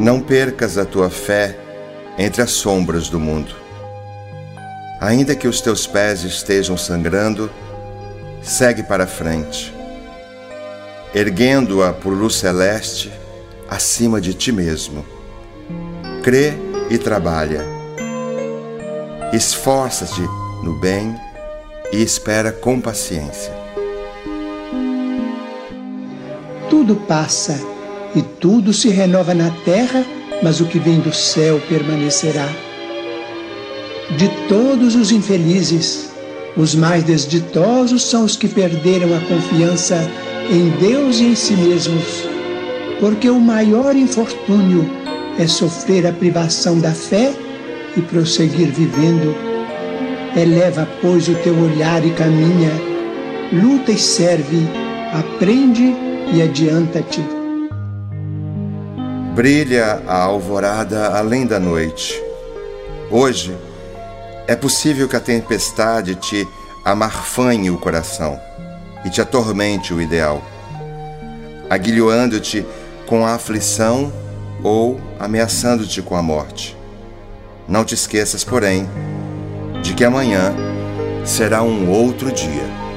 Não percas a tua fé entre as sombras do mundo. Ainda que os teus pés estejam sangrando, segue para frente, erguendo-a por luz celeste acima de ti mesmo. Crê e trabalha. Esforça-te no bem e espera com paciência. Tudo passa e tudo se renova na terra, mas o que vem do céu permanecerá. De todos os infelizes, os mais desditosos são os que perderam a confiança em Deus e em si mesmos, porque o maior infortúnio é sofrer a privação da fé e prosseguir vivendo. Eleva, pois, o teu olhar e caminha, luta e serve, aprende e adianta-te. Brilha a alvorada além da noite. Hoje, é possível que a tempestade te amarfanhe o coração e te atormente o ideal, aguilhoando-te com a aflição ou ameaçando-te com a morte. Não te esqueças, porém, de que amanhã será um outro dia.